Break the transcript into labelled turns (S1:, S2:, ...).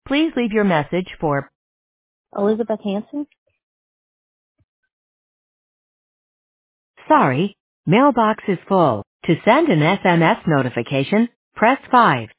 S1: Please leave your message for
S2: Elizabeth Hanson.
S1: Sorry, mailbox is full. To send an SMS notification, press 5.